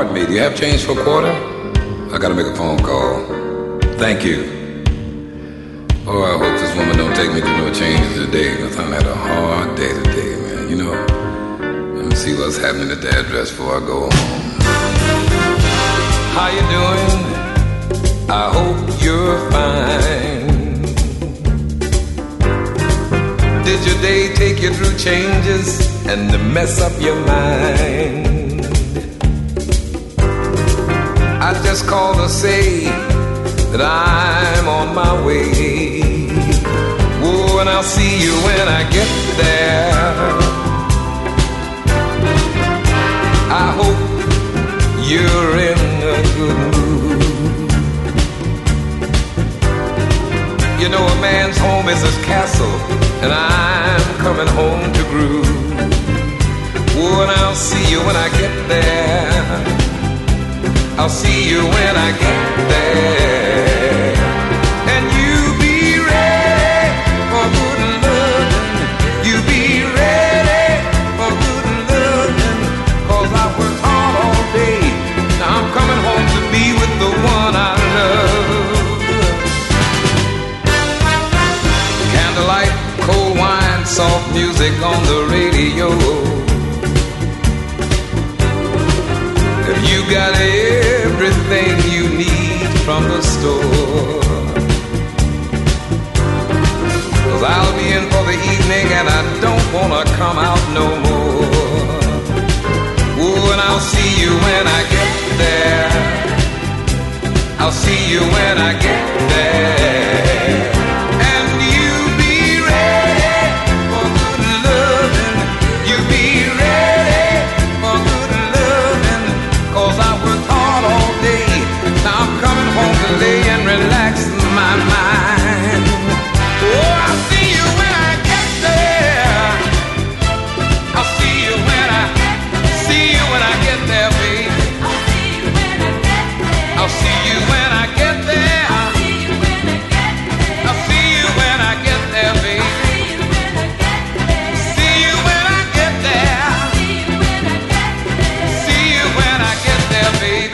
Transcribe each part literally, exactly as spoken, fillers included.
pardon me, do you have change for a quarter? I gotta make a phone call. Thank you. Oh, I hope this woman don't take me through no changes today, because I had a hard day today, man. You know, let me see what's happening at the address before I go home. How you doing? I hope you're fine. Did your day take you through changes and to mess up your mind? I just called to say that I'm on my way. Oh, and I'll see you when I get there. I hope you're in a good mood. You know, a man's home is his castle, and I'm coming home to groove. Oh, and I'll see you when I get there. I'll see you when I get there. And you be ready for good loving. You be ready for good loving. Cause I worked hard all day. Now I'm coming home to be with the one I love. Candlelight, cold wine, soft music on the radio. If you got everything you need from the store, cause I'll be in for the evening and I don't wanna come out no more. Ooh, and I'll see you when I get there. I'll see you when I get there. And you be ready for good loving. You be ready for good loving. Cause I worked hard all day. Now I'm coming home to lay and relax my mind. Oh, I'll see you when I get there. I'll see you when I see you when I get there, baby. I'll see you when I get there. I'll see you when I get there, baby. See you when I get there. See you when I get there, baby.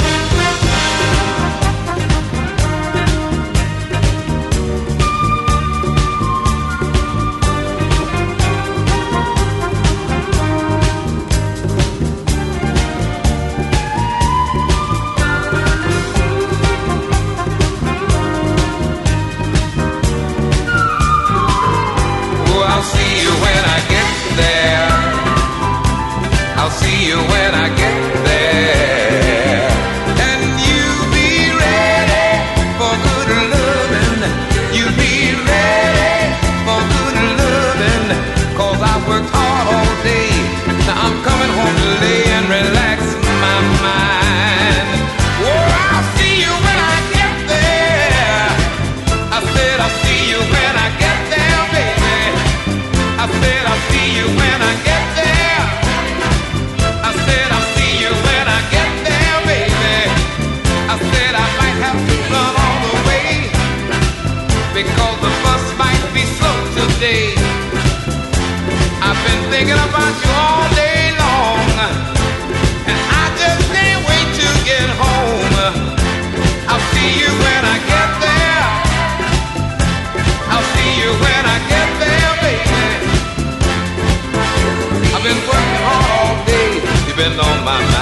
I'll see you when I get there. And you be ready for good loving. You be ready for good loving. Cause I worked hard all day. Now I'm coming home to lay and relax my mind. Oh, I'll see you when I get there. I said I'll see you when I get there, baby. I said I'll see you when I get there. I said I'll see you when I get there, baby. I said I might have to run all the way, because the bus might be slow today. I've been thinking about you all day long, and I just can't wait to get home. I'll see you when I get there. I'll see you when I get there, baby. I've been working hard all day. You've been on my mind.